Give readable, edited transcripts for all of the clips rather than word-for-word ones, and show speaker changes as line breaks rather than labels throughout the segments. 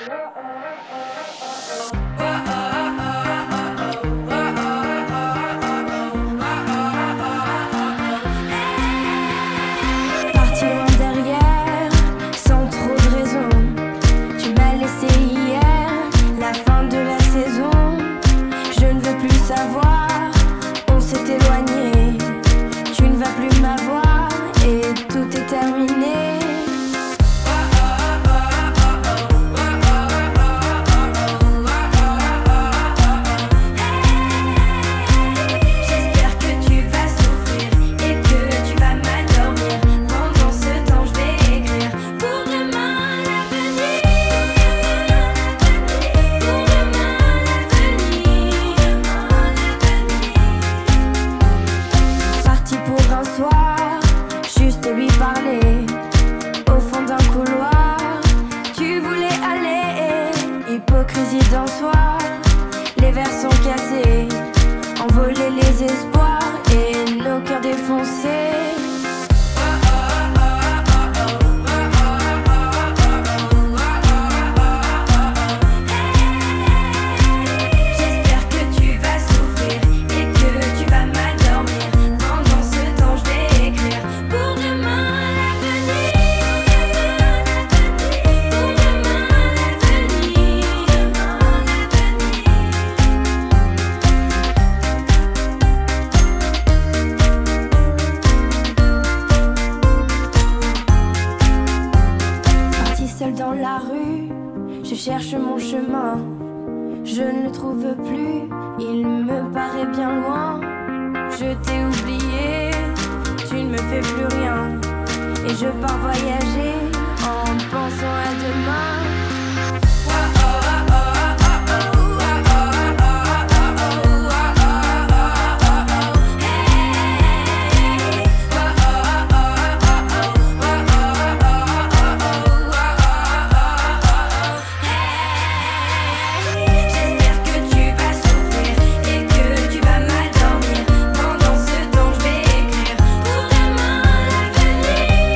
Parti loin derrière, sans trop de raison. Tu m'as laissé hier, la fin de la saison. Je ne veux plus savoir, on s'est éloigné. Tu ne vas plus m'avoir et tout est terminé. J'espère que tu vas souffrir et que tu vas mal dormir. Pendant ce temps je vais écrire pour demain l'avenir. Pour demain l'avenir. Parti pour un soir, juste lui parler. Au fond d'un couloir, tu voulais aller. Hypocrisie d'un soir, les verres sont cassés. Envoler les espoirs et nos cœurs défoncés. J'espère que tu vas souffrir et que tu vas mal dormir. Pendant ce temps je vais écrire pour demain l'avenir. Pour demain l'avenir. Parti seul dans la rue, je cherche mon chemin. Je ne le trouve plus, il me paraît bien loin. Je t'ai oublié, tu ne me fais plus rien. Et je pars voyager en pensant à demain. J'espère que tu vas souffrir et que tu vas mal dormir. Pendant ce temps je vais écrire pour demain l'avenir.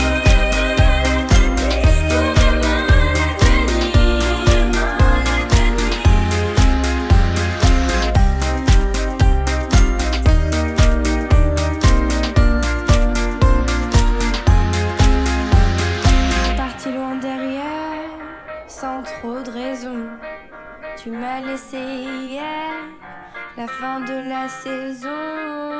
Pour demain l'avenir. Parti loin derrière, sans trop de raison. Tu m'as laissé hier, la fin de la saison.